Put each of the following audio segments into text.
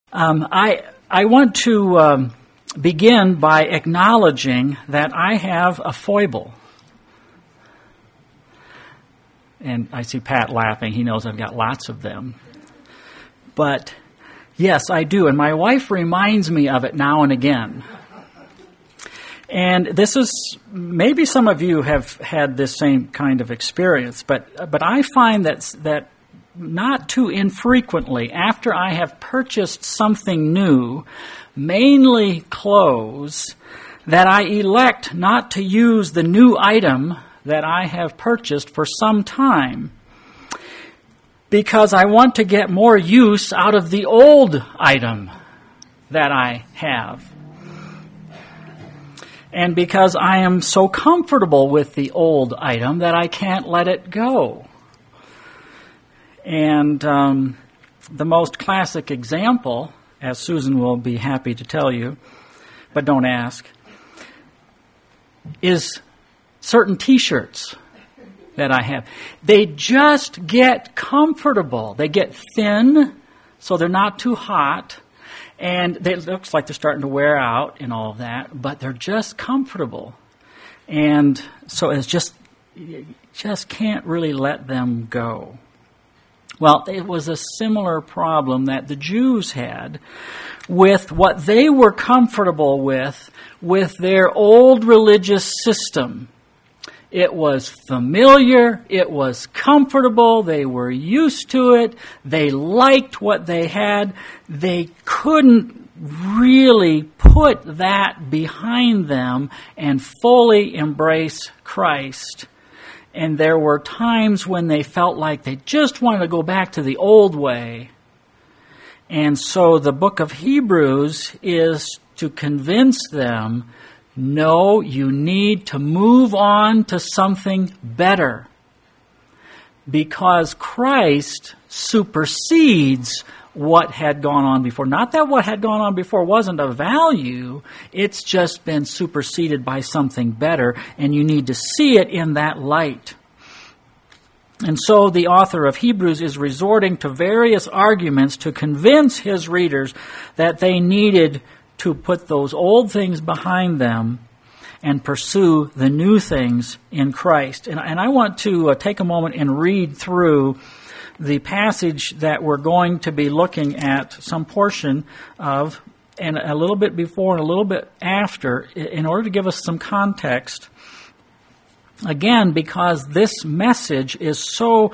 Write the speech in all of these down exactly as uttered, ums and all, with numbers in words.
Um, I I want to um, begin by acknowledging that I have a foible. And I see Pat laughing. He knows I've got lots of them. But yes, I do. And my wife reminds me of it now and again. And this is, maybe some of you have had this same kind of experience, but but I find that that not too infrequently, after I have purchased something new, mainly clothes, that I elect not to use the new item that I have purchased for some time, because I want to get more use out of the old item that I have. And because I am so comfortable with the old item that I can't let it go. And um, the most classic example, as Susan will be happy to tell you, but don't ask, is certain T-shirts that I have. They just get comfortable. They get thin, so they're not too hot. And they, it looks like they're starting to wear out and all of that, but they're just comfortable. And so it's just, you just can't really let them go. Well, it was a similar problem that the Jews had with what they were comfortable with, with their old religious system. It was familiar, it was comfortable, they were used to it, they liked what they had, they couldn't really put that behind them and fully embrace Christ. And there were times when they felt like they just wanted to go back to the old way. And so the book of Hebrews is to convince them, no, you need to move on to something better. Because Christ supersedes what had gone on before. Not that what had gone on before wasn't of value, it's just been superseded by something better, and you need to see it in that light. And so the author of Hebrews is resorting to various arguments to convince his readers that they needed to put those old things behind them and pursue the new things in Christ. And, and I want to uh, take a moment and read through the passage that we're going to be looking at, some portion of, and a little bit before and a little bit after, in order to give us some context. Again, because this message is so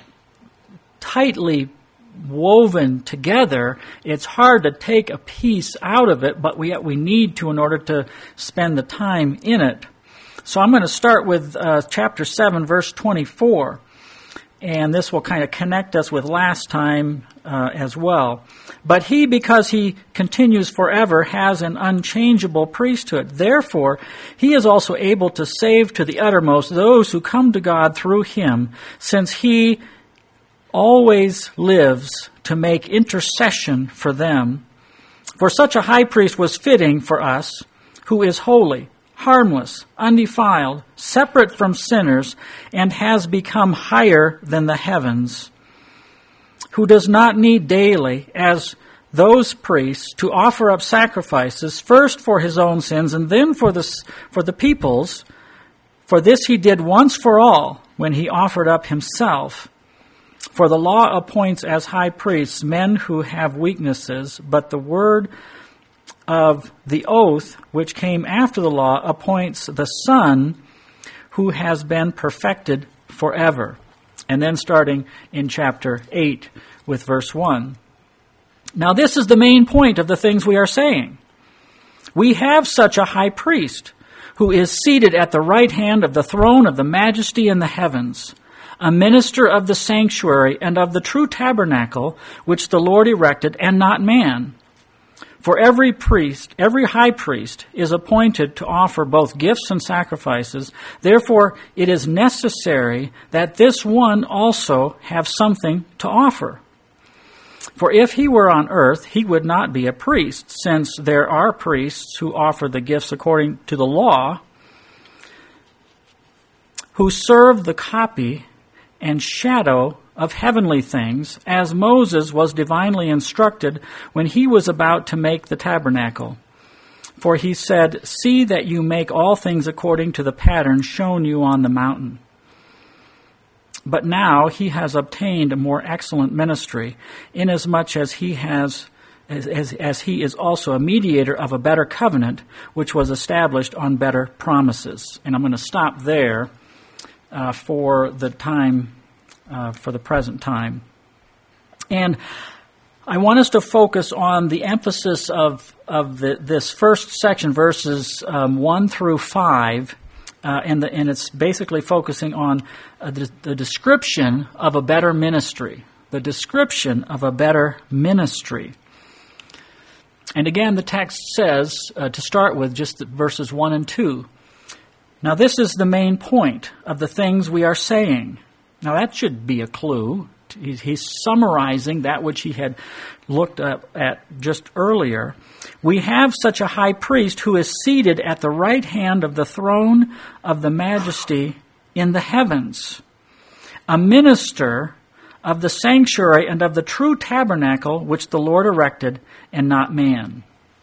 tightly woven together, it's hard to take a piece out of it, but we we need to in order to spend the time in it. So I'm going to start with uh, chapter seven, verse twenty-four. And this will kind of connect us with last time uh, as well. But he, because he continues forever, has an unchangeable priesthood. Therefore, he is also able to save to the uttermost those who come to God through him, since he always lives to make intercession for them. For such a high priest was fitting for us, who is holy, harmless, undefiled, separate from sinners, and has become higher than the heavens, who does not need daily, as those priests, to offer up sacrifices, first for his own sins and then for the, for the people's. For this he did once for all, when he offered up himself. For the law appoints as high priests men who have weaknesses, but the word of the oath, which came after the law, appoints the Son who has been perfected forever. And then starting in chapter eight with verse one. Now this is the main point of the things we are saying. We have such a high priest who is seated at the right hand of the throne of the majesty in the heavens, a minister of the sanctuary and of the true tabernacle which the Lord erected, and not man. For every priest, every high priest is appointed to offer both gifts and sacrifices. Therefore, it is necessary that this one also have something to offer. For if he were on earth, he would not be a priest, since there are priests who offer the gifts according to the law, who serve the copy and shadow of heavenly things, as Moses was divinely instructed when he was about to make the tabernacle. For he said, "See that you make all things according to the pattern shown you on the mountain." But now he has obtained a more excellent ministry, inasmuch as he has As, as, as he is also a mediator of a better covenant, which was established on better promises. And I'm going to stop there uh, for the time, uh, for the present time. And I want us to focus on the emphasis of of the, this first section, verses um, one through five, uh, and the, and it's basically focusing on uh, the, the description of a better ministry. The description of a better ministry. And again, the text says, uh, to start with, just verses one and two. Now, this is the main point of the things we are saying. Now, that should be a clue. He's summarizing that which he had looked up at just earlier. We have such a high priest who is seated at the right hand of the throne of the majesty in the heavens, a minister of the sanctuary and of the true tabernacle which the Lord erected, and not man.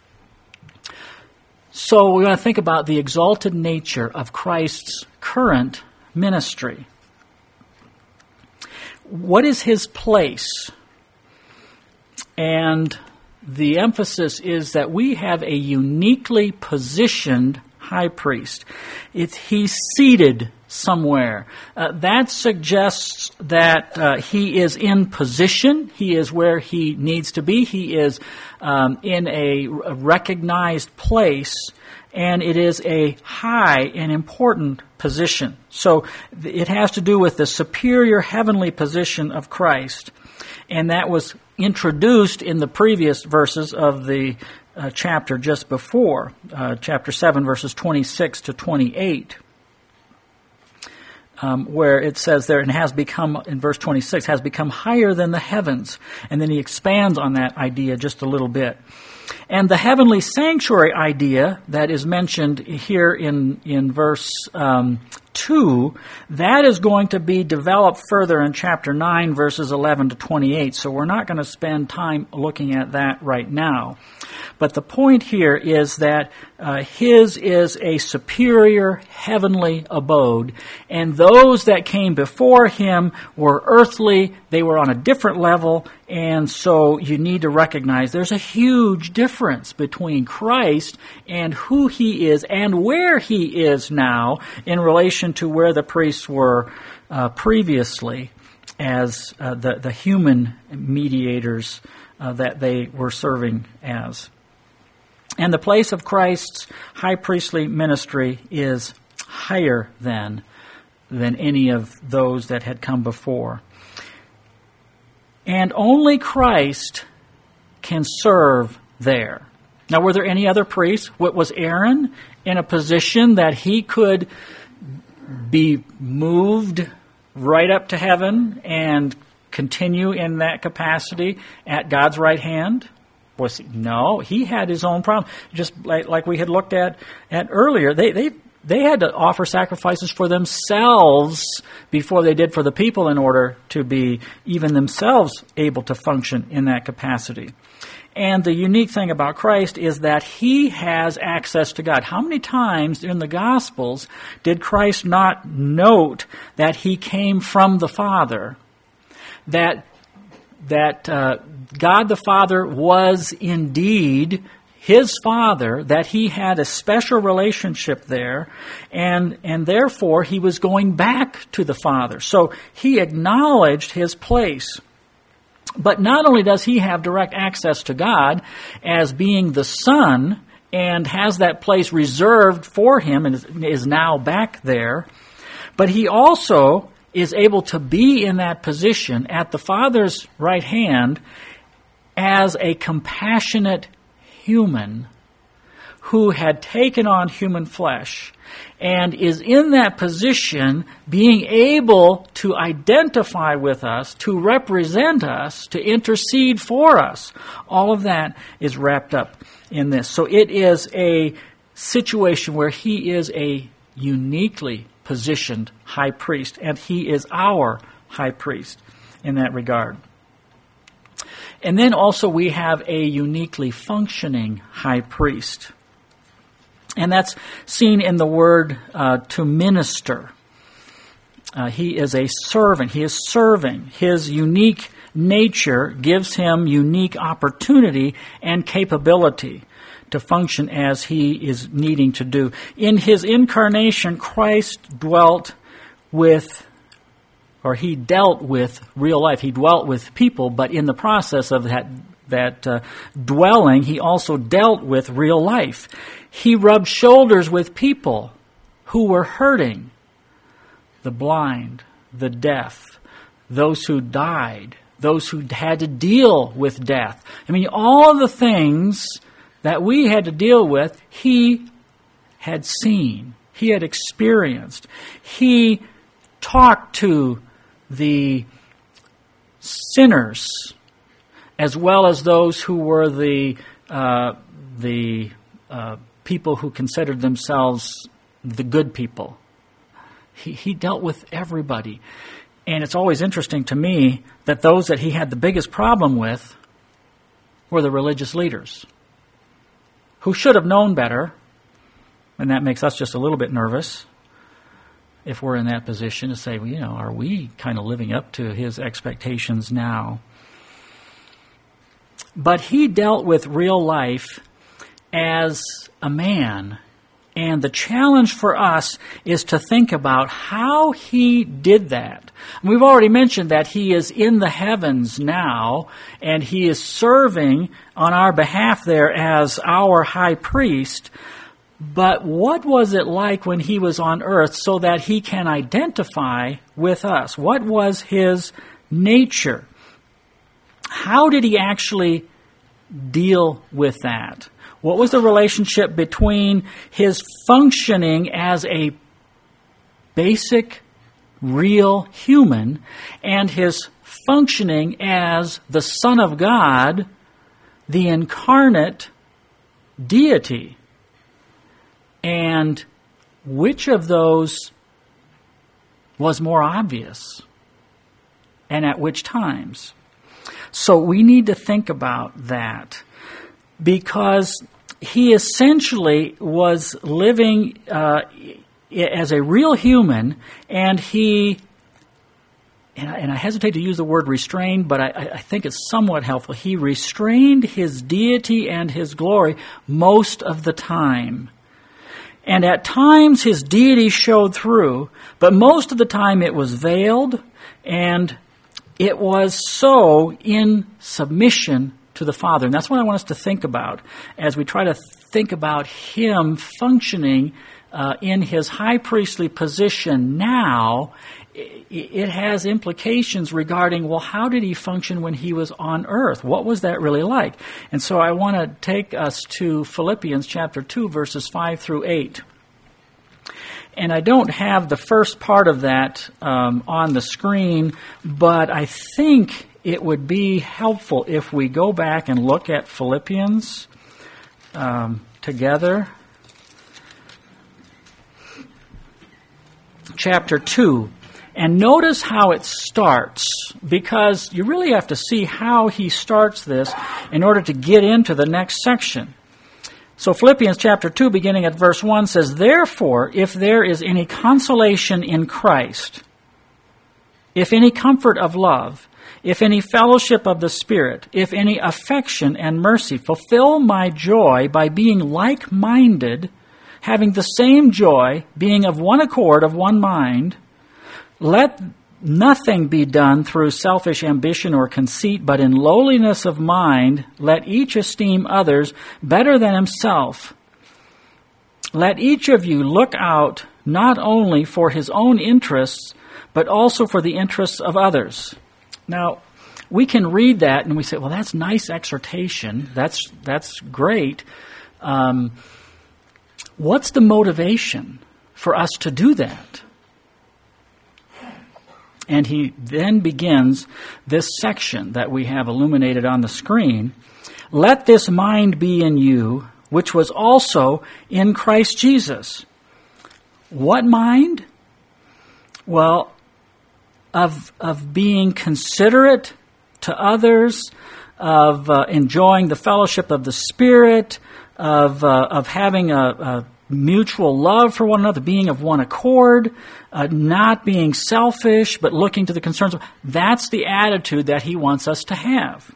So we're going to think about the exalted nature of Christ's current ministry. What is his place? And the emphasis is that we have a uniquely positioned high priest. It's, he's seated somewhere. Uh, that suggests that uh, he is in position. He is where he needs to be. He is um, in a recognized place, and it is a high and important position. So it has to do with the superior heavenly position of Christ, and that was introduced in the previous verses of the uh, chapter just before, uh, chapter seven, verses twenty-six to twenty-eight. Um, where it says there, and has become, in verse twenty-six, has become higher than the heavens. And then he expands on that idea just a little bit. And the heavenly sanctuary idea that is mentioned here in, in verse um, two, that is going to be developed further in chapter nine, verses eleven to twenty-eight. So we're not going to spend time looking at that right now. But the point here is that uh, his is a superior heavenly abode, and those that came before him were earthly. They were on a different level, and so you need to recognize there's a huge difference between Christ and who he is and where he is now in relation to where the priests were uh, previously as uh, the, the human mediators uh, that they were serving as. And the place of Christ's high priestly ministry is higher than, than any of those that had come before. And only Christ can serve there. Now, were there any other priests? What, was Aaron in a position that he could be moved right up to heaven and continue in that capacity at God's right hand? Was he? No, he had his own problem. Just like, like we had looked at, at earlier, they, they they had to offer sacrifices for themselves before they did for the people in order to be even themselves able to function in that capacity. And the unique thing about Christ is that he has access to God. How many times in the Gospels did Christ not note that he came from the Father, that that uh, God the Father was indeed his Father, that he had a special relationship there, and and therefore he was going back to the Father. So he acknowledged his place. But not only does he have direct access to God as being the Son and has that place reserved for him and is, is now back there, but he also is able to be in that position at the Father's right hand as a compassionate human who had taken on human flesh and is in that position being able to identify with us, to represent us, to intercede for us. All of that is wrapped up in this. So it is a situation where he is a uniquely positioned high priest, and he is our high priest. in that regard. And then also we have a uniquely functioning high priest. And that's seen in the word uh, to minister. Uh, he is a servant. He is serving. His unique nature gives him unique opportunity and capability to function as he is needing to do. In his incarnation, Christ dwelt with, or he dealt with real life. He dwelt with people, but in the process of that, that uh, dwelling, he also dealt with real life. He rubbed shoulders with people who were hurting, the blind, the deaf, those who died, those who had to deal with death. I mean, all the things that we had to deal with, he had seen. He had experienced. He talked to the sinners as well as those who were the uh, the uh, people who considered themselves the good people. He, he dealt with everybody. And it's always interesting to me that those that he had the biggest problem with were the religious leaders, who should have known better, and that makes us just a little bit nervous if we're in that position to say, well, you know, are we kind of living up to his expectations now? But he dealt with real life as a man, and the challenge for us is to think about how he did that. And we've already mentioned that he is in the heavens now, and he is serving on our behalf there as our high priest. But what was it like when he was on earth so that he can identify with us? What was his nature? How did he actually deal with that? What was the relationship between his functioning as a basic, real human and his functioning as the Son of God, the incarnate deity? And which of those was more obvious? And at which times? So we need to think about that, because he essentially was living uh, as a real human, and he, and I, and I hesitate to use the word restrained, but I, I think it's somewhat helpful. He restrained his deity and his glory most of the time. And at times his deity showed through, but most of the time it was veiled, and it was so in submission to the Father. And that's what I want us to think about as we try to think about him functioning uh, in his high priestly position now. It has implications regarding, well, how did he function when he was on earth? What was that really like? And so I want to take us to Philippians chapter two, verses five through eight. And I don't have the first part of that um, on the screen, but I think it would be helpful if we go back and look at Philippians um, together. Chapter two. And notice how it starts, because you really have to see how he starts this in order to get into the next section. So Philippians chapter two, beginning at verse one, says, "Therefore, if there is any consolation in Christ, if any comfort of love, if any fellowship of the Spirit, if any affection and mercy, fulfill my joy by being like-minded, having the same joy, being of one accord, of one mind. Let nothing be done through selfish ambition or conceit, but in lowliness of mind, let each esteem others better than himself. Let each of you look out not only for his own interests, but also for the interests of others." Now, we can read that and we say, well, that's nice exhortation. That's, that's great. Um, what's the motivation for us to do that? And he then begins this section that we have illuminated on the screen. "Let this mind be in you, which was also in Christ Jesus." What mind? Well, of, of being considerate to others, of uh, enjoying the fellowship of the Spirit, of uh, of having a, a mutual love for one another, being of one accord, uh, not being selfish, but looking to the concerns of... That's the attitude that he wants us to have.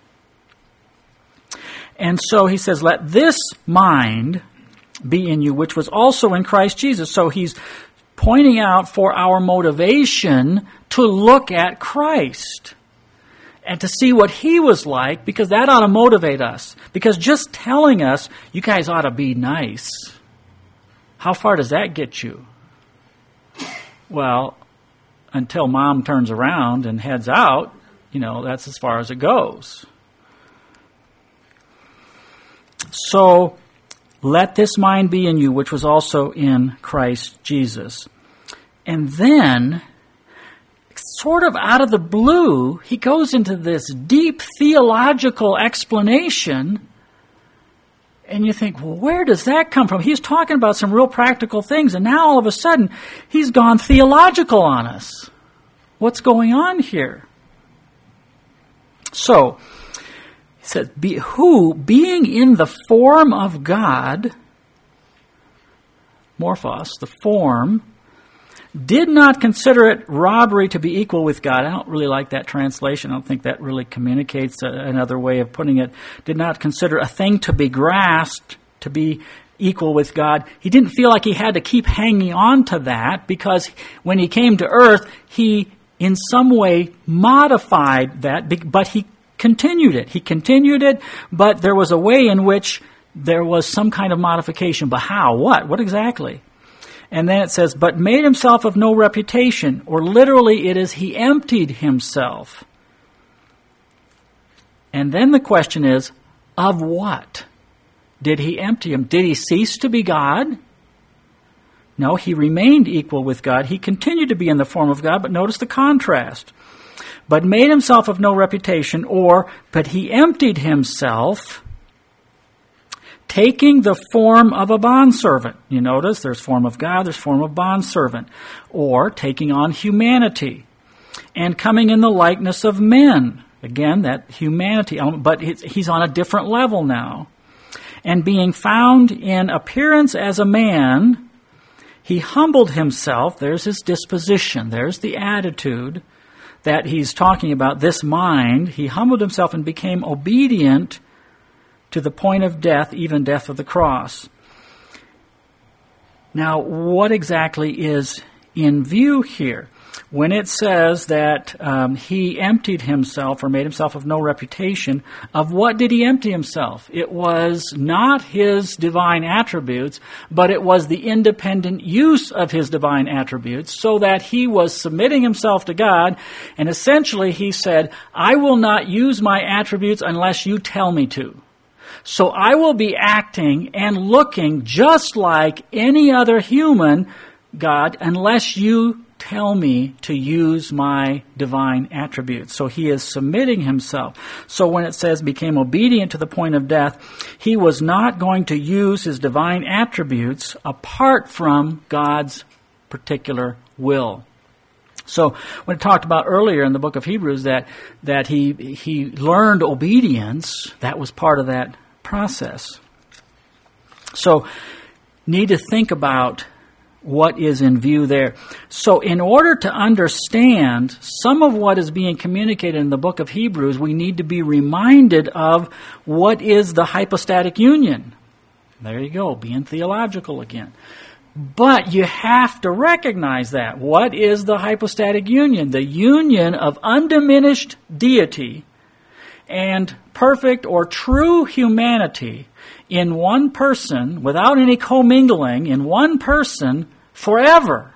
And so he says, let this mind be in you, which was also in Christ Jesus. So he's pointing out for our motivation to look at Christ and to see what he was like, because that ought to motivate us. Because just telling us, you guys ought to be nice, how far does that get you? Well, until mom turns around and heads out, you know, that's as far as it goes. So, let this mind be in you, which was also in Christ Jesus. And then, sort of out of the blue, he goes into this deep theological explanation. And you think, well, where does that come from? He's talking about some real practical things, and now all of a sudden, he's gone theological on us. What's going on here? So, he says, be, who, being in the form of God, morphos, the form, did not consider it robbery to be equal with God. I don't really like that translation. I don't think that really communicates a, another way of putting it. Did not consider a thing to be grasped to be equal with God. He didn't feel like he had to keep hanging on to that, because when he came to earth, he in some way modified that, but he continued it. He continued it, but there was a way in which there was some kind of modification. But how? What? What exactly? And then it says, but made himself of no reputation, or literally it is he emptied himself. And then the question is, of what did he empty him? Did he cease to be God? No, he remained equal with God. He continued to be in the form of God, but notice the contrast. But made himself of no reputation, or, but he emptied himself, taking the form of a bondservant. You notice there's form of God, there's form of bondservant. Or taking on humanity. And coming in the likeness of men. Again, that humanity element, but he's on a different level now. And being found in appearance as a man, he humbled himself. There's his disposition. There's the attitude that he's talking about, this mind. He humbled himself and became obedient to the point of death, even death of the cross. Now, what exactly is in view here? When it says that um, he emptied himself or made himself of no reputation, of what did he empty himself? It was not his divine attributes, but it was the independent use of his divine attributes, so that he was submitting himself to God, and essentially he said, I will not use my attributes unless you tell me to. So I will be acting and looking just like any other human, God, unless you tell me to use my divine attributes. So he is submitting himself. So when it says became obedient to the point of death, he was not going to use his divine attributes apart from God's particular will. So when it talked about earlier in the book of Hebrews that, that he, he learned obedience, that was part of that process. So need to think about what is in view there. So in order to understand some of what is being communicated in the book of Hebrews, we need to be reminded of what is the hypostatic union. There you go, being theological again. But you have to recognize that. What is the hypostatic union? The union of undiminished deity and perfect or true humanity in one person, without any commingling, in one person, forever.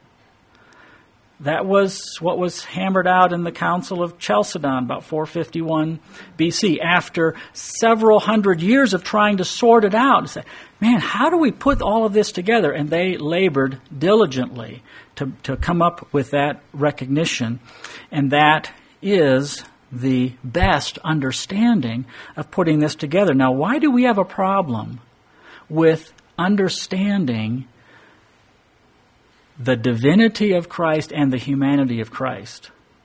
That was what was hammered out in the Council of Chalcedon about four fifty-one B C, after several hundred years of trying to sort it out and say, man, how do we put all of this together? And they labored diligently to, to come up with that recognition. And that is the best understanding of putting this together. Now, why do we have a problem with understanding the divinity of Christ and the humanity of Christ?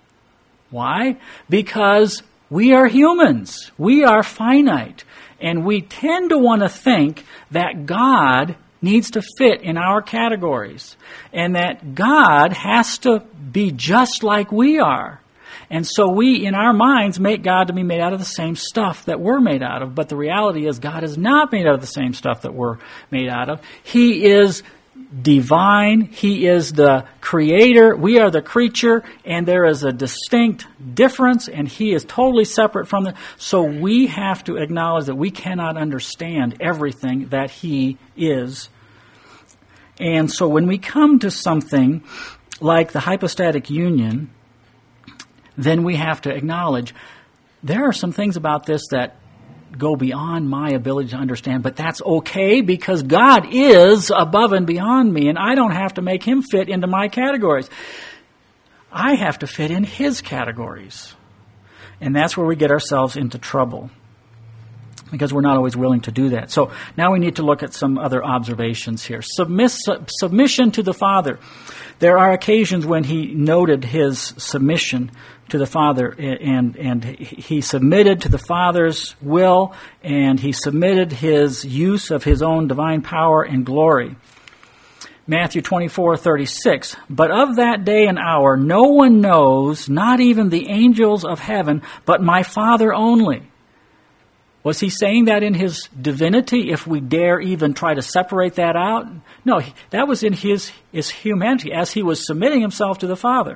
Why? Because we are humans. We are finite. And we tend to want to think that God needs to fit in our categories. And that God has to be just like we are. And so we, in our minds, make God to be made out of the same stuff that we're made out of. But the reality is God is not made out of the same stuff that we're made out of. He is divine. He is the creator. We are the creature, and there is a distinct difference, and he is totally separate from it. So we have to acknowledge that we cannot understand everything that he is. And so when we come to something like the hypostatic union, then we have to acknowledge there are some things about this that go beyond my ability to understand, but that's okay because God is above and beyond me, and I don't have to make him fit into my categories. I have to fit in his categories. And that's where we get ourselves into trouble, because we're not always willing to do that. So now we need to look at some other observations here. Submiss- submission to the Father. There are occasions when he noted his submission to the Father, and, and he submitted to the Father's will, and he submitted his use of his own divine power and glory. Matthew twenty-four thirty-six, but of that day and hour no one knows, not even the angels of heaven, but my Father only. Was he saying that in his divinity, if we dare even try to separate that out? No, that was in his, his humanity, as he was submitting himself to the Father.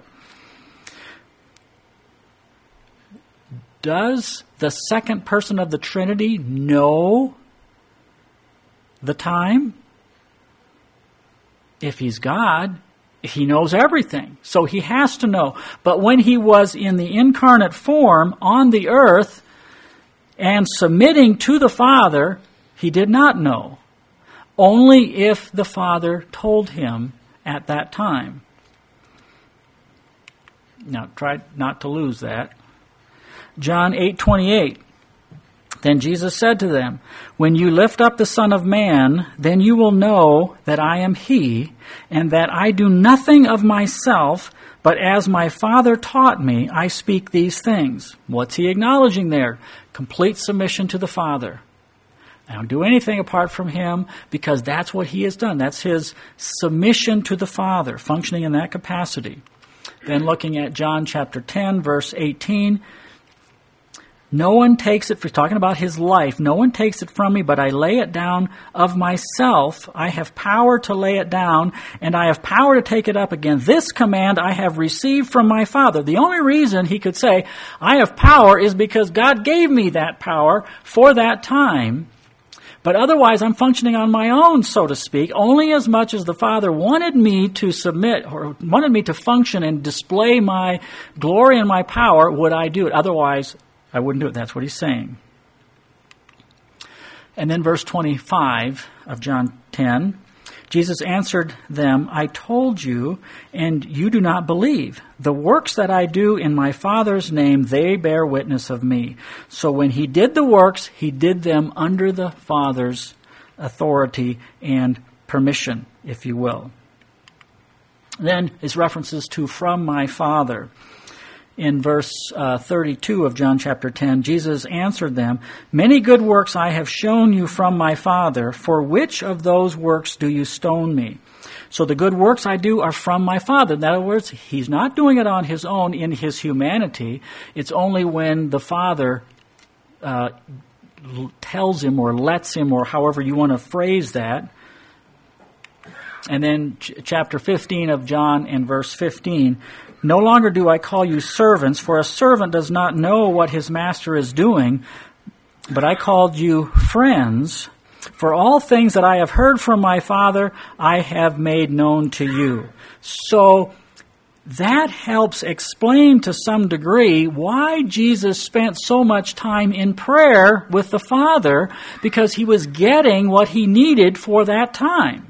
Does the second person of the Trinity know the time? If he's God, he knows everything. So he has to know. But when he was in the incarnate form on the earth and submitting to the Father, he did not know. Only if the Father told him at that time. Now, try not to lose that. John eight twenty-eight. Then Jesus said to them, when you lift up the Son of Man, then you will know that I am he, and that I do nothing of myself, but as my Father taught me, I speak these things. What's he acknowledging there? Complete submission to the Father. I don't do anything apart from him, because that's what he has done. That's his submission to the Father, functioning in that capacity. Then looking at John chapter ten, verse eighteen, no one takes it, for talking about his life, no one takes it from me, but I lay it down of myself. I have power to lay it down, and I have power to take it up again. This command I have received from my Father. The only reason he could say, I have power, is because God gave me that power for that time. But otherwise, I'm functioning on my own, so to speak, only as much as the Father wanted me to submit, or wanted me to function and display my glory and my power, would I do it. Otherwise, I wouldn't do it. That's what he's saying. And then verse twenty-five of John ten, Jesus answered them, I told you, and you do not believe. The works that I do in my Father's name, they bear witness of me. So when he did the works, he did them under the Father's authority and permission, if you will. Then his references to from my Father. In verse uh, thirty-two of John chapter ten, Jesus answered them, many good works I have shown you from my Father. For which of those works do you stone me? So the good works I do are from my Father. In other words, he's not doing it on his own in his humanity. It's only when the Father uh, tells him or lets him, or however you want to phrase that. And then ch- chapter fifteen of John and verse fifteen, no longer do I call you servants, for a servant does not know what his master is doing, but I called you friends, for all things that I have heard from my Father, I have made known to you. So that helps explain to some degree why Jesus spent so much time in prayer with the Father, because he was getting what he needed for that time.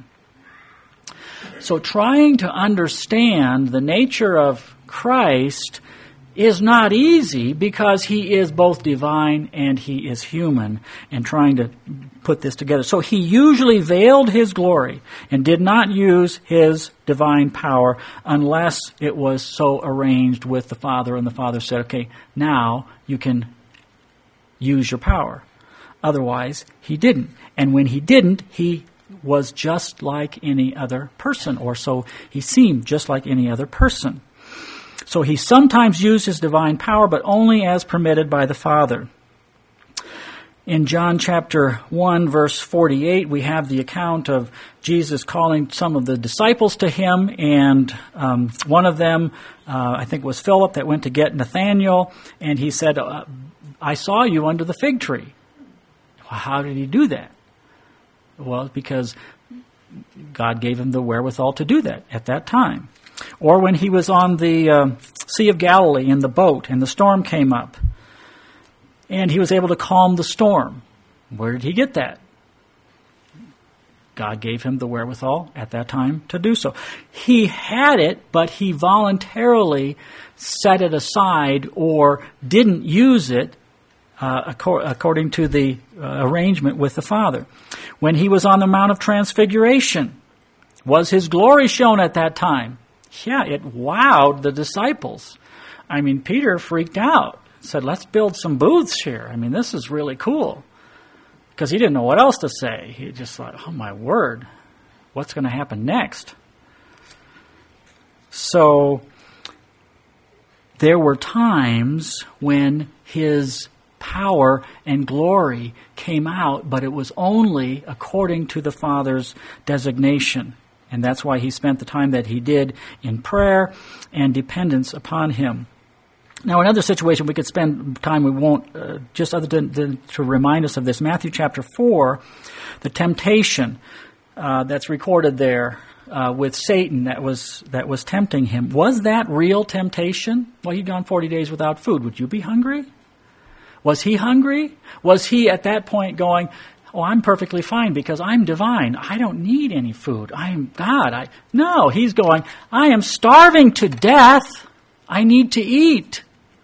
So trying to understand the nature of Christ is not easy because he is both divine and he is human, and trying to put this together. So he usually veiled his glory and did not use his divine power unless it was so arranged with the Father, and the Father said, okay, now you can use your power. Otherwise, he didn't. And when he didn't, he was just like any other person, or so he seemed just like any other person. So he sometimes used his divine power, but only as permitted by the Father. In John chapter one, verse forty-eight, we have the account of Jesus calling some of the disciples to him, and um, one of them, uh, I think, was Philip, that went to get Nathanael, and he said, uh, I saw you under the fig tree. Well, how did he do that? Well, because God gave him the wherewithal to do that at that time. Or when he was on the uh, Sea of Galilee in the boat and the storm came up, and he was able to calm the storm. Where did he get that? God gave him the wherewithal at that time to do so. He had it, but he voluntarily set it aside or didn't use it uh, according to the uh, arrangement with the Father. When he was on the Mount of Transfiguration, was his glory shown at that time? Yeah, it wowed the disciples. I mean, Peter freaked out. Said, let's build some booths here. I mean, this is really cool. Because he didn't know what else to say. He just thought, oh my word, what's going to happen next? So there were times when his power and glory came out, but it was only according to the Father's designation. And that's why he spent the time that he did in prayer and dependence upon him. Now, another situation we could spend time, we won't, uh, just other than, than to remind us of this, Matthew chapter four, the temptation uh, that's recorded there uh, with Satan that was that was tempting him. Was that real temptation? Well, he'd gone forty days without food. Would you be hungry? Was he hungry? Was he at that point going, oh, I'm perfectly fine because I'm divine. I don't need any food. I am God. I No, he's going, I am starving to death. I need to eat.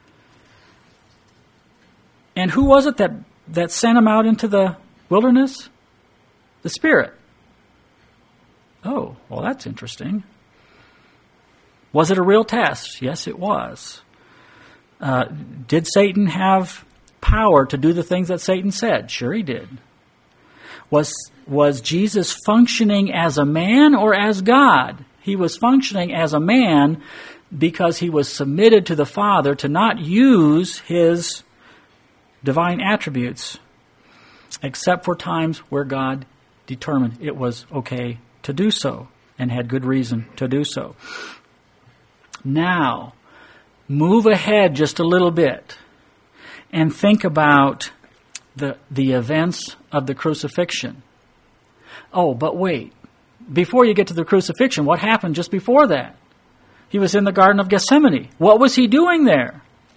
And who was it that, that sent him out into the wilderness? The Spirit. Oh, well, that's interesting. Was it a real test? Yes, it was. Uh, did Satan have power to do the things that Satan said? Sure he did. Was, was Jesus functioning as a man or as God? He was functioning as a man because he was submitted to the Father to not use his divine attributes, except for times where God determined it was okay to do so and had good reason to do so. Now, move ahead just a little bit and think about the the events of the crucifixion. Oh, but wait. Before you get to the crucifixion, what happened just before that? He was in the Garden of Gethsemane. What was he doing there?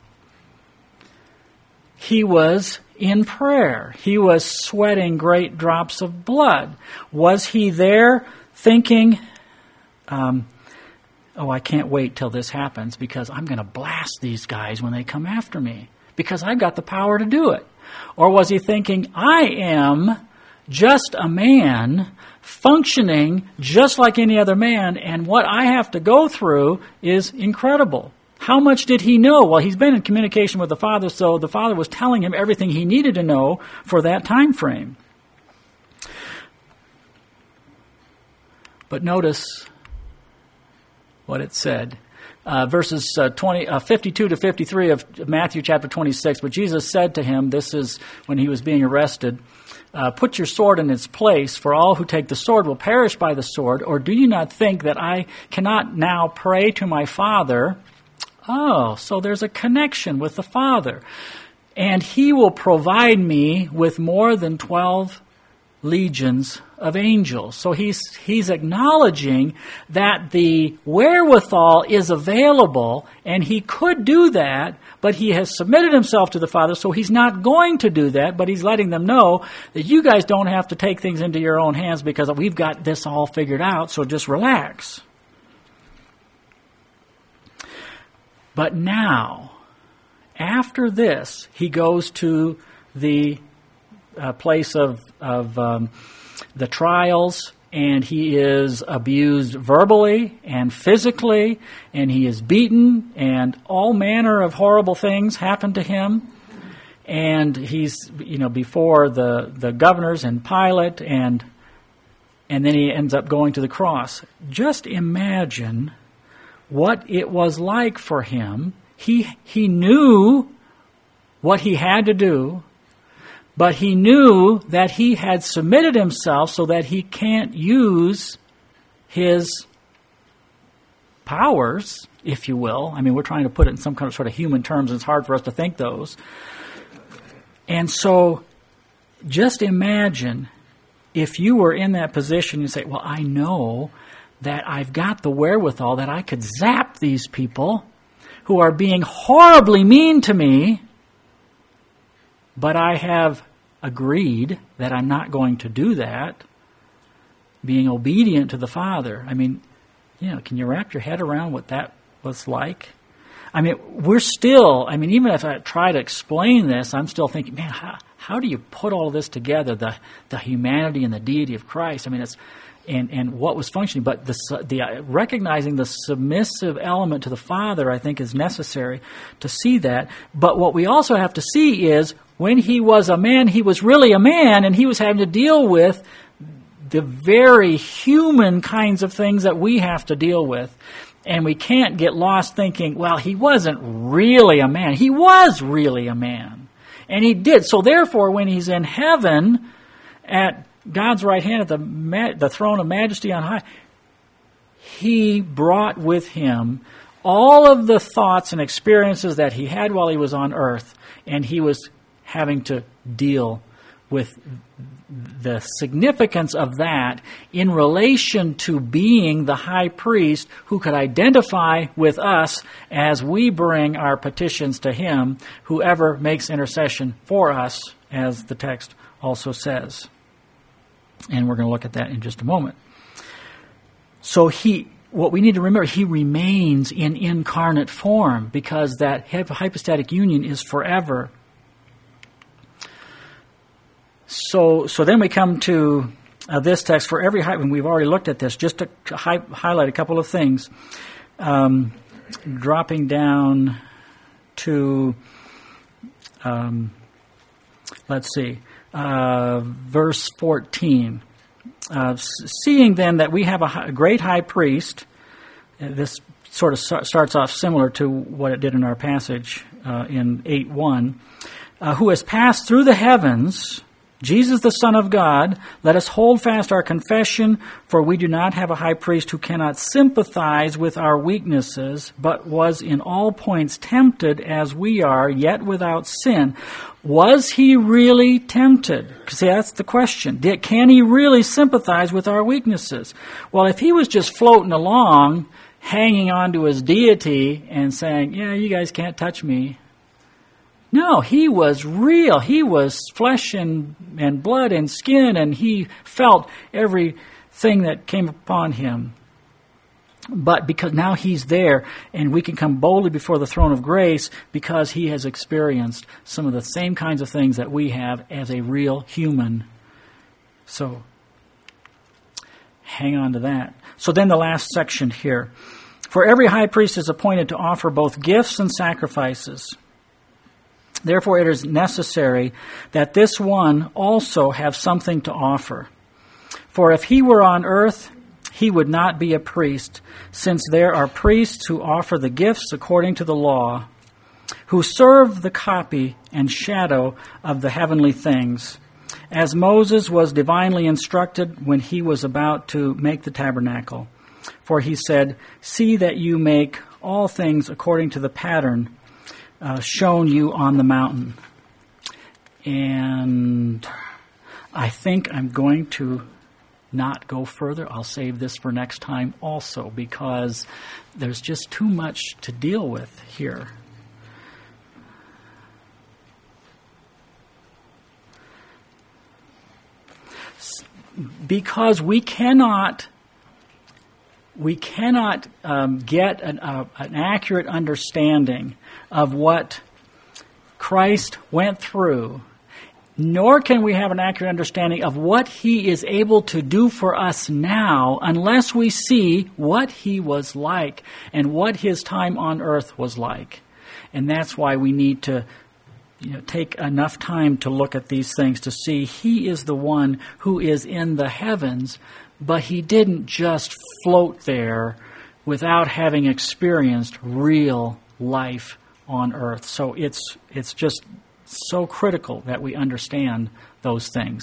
He was in prayer. He was sweating great drops of blood. Was he there thinking, um, oh, I can't wait till this happens because I'm going to blast these guys when they come after me because I've got the power to do it? Or was he thinking, I am just a man functioning just like any other man, and what I have to go through is incredible? How much did he know? Well, he's been in communication with the Father, so the Father was telling him everything he needed to know for that time frame. But notice what it said. Uh, verses uh, twenty, uh, fifty-two to fifty-three of Matthew chapter twenty-six. But Jesus said to him, this is when he was being arrested, uh, put your sword in its place, for all who take the sword will perish by the sword. Or do you not think that I cannot now pray to my Father? Oh, so there's a connection with the Father. And he will provide me with more than twelve legions of angels. So he's he's acknowledging that the wherewithal is available, and he could do that, but he has submitted himself to the Father, so he's not going to do that, but he's letting them know that you guys don't have to take things into your own hands because we've got this all figured out, so just relax. But now, after this, he goes to the uh, place of, of um, the trials, and he is abused verbally and physically, and he is beaten, and all manner of horrible things happen to him. And he's, you know, before the, the governors and Pilate, and and then he ends up going to the cross. Just imagine what it was like for him. He he knew what he had to do, but he knew that he had submitted himself so that he can't use his powers, if you will. I mean, we're trying to put it in some kind of sort of human terms, and it's hard for us to think those. And so just imagine if you were in that position, you say, well, I know that I've got the wherewithal that I could zap these people who are being horribly mean to me, but I have agreed that I'm not going to do that, being obedient to the Father. I mean, you know, can you wrap your head around what that was like? I mean, we're still, I mean, even if I try to explain this, I'm still thinking, man, how, how do you put all of this together, the the humanity and the deity of Christ? I mean, it's, and, and what was functioning, but the, the uh, recognizing the submissive element to the Father, I think, is necessary to see that. But what we also have to see is, when he was a man, he was really a man, and he was having to deal with the very human kinds of things that we have to deal with. And we can't get lost thinking, well, he wasn't really a man. He was really a man. And he did. So therefore, when he's in heaven at God's right hand at the, ma- the throne of majesty on high, he brought with him all of the thoughts and experiences that he had while he was on earth. And he was having to deal with the significance of that in relation to being the high priest who could identify with us as we bring our petitions to him, whoever makes intercession for us, as the text also says. And we're going to look at that in just a moment. So he, what we need to remember, he remains in incarnate form, because that hypostatic union is forever. So so then we come to uh, this text. For every high, and we've already looked at this, just to hi- highlight a couple of things. Um, dropping down to, um, let's see, uh, verse fourteen. Uh, Seeing then that we have a, high, a great high priest, uh, this sort of so- starts off similar to what it did in our passage uh, in eight one, uh, who has passed through the heavens, Jesus, the Son of God, let us hold fast our confession, for we do not have a high priest who cannot sympathize with our weaknesses, but was in all points tempted as we are, yet without sin. Was he really tempted? See, that's the question. Did, can he really sympathize with our weaknesses? Well, if he was just floating along, hanging on to his deity and saying, yeah, you guys can't touch me. No, he was real. He was flesh and, and blood and skin, and he felt everything that came upon him. But because now he's there, and we can come boldly before the throne of grace because he has experienced some of the same kinds of things that we have as a real human. So, hang on to that. So then the last section here. For every high priest is appointed to offer both gifts and sacrifices. Therefore, it is necessary that this one also have something to offer. For if he were on earth, he would not be a priest, since there are priests who offer the gifts according to the law, who serve the copy and shadow of the heavenly things, as Moses was divinely instructed when he was about to make the tabernacle. For he said, "See that you make all things according to the pattern Uh, shown you on the mountain." And I think I'm going to not go further. I'll save this for next time also, because there's just too much to deal with here. Because we cannot we cannot um, get an, uh, an accurate understanding of what Christ went through, nor can we have an accurate understanding of what he is able to do for us now unless we see what he was like and what his time on earth was like. And that's why we need to you know, take enough time to look at these things to see he is the one who is in the heavens, but he didn't just float there without having experienced real life on earth. So it's it's just so critical that we understand those things.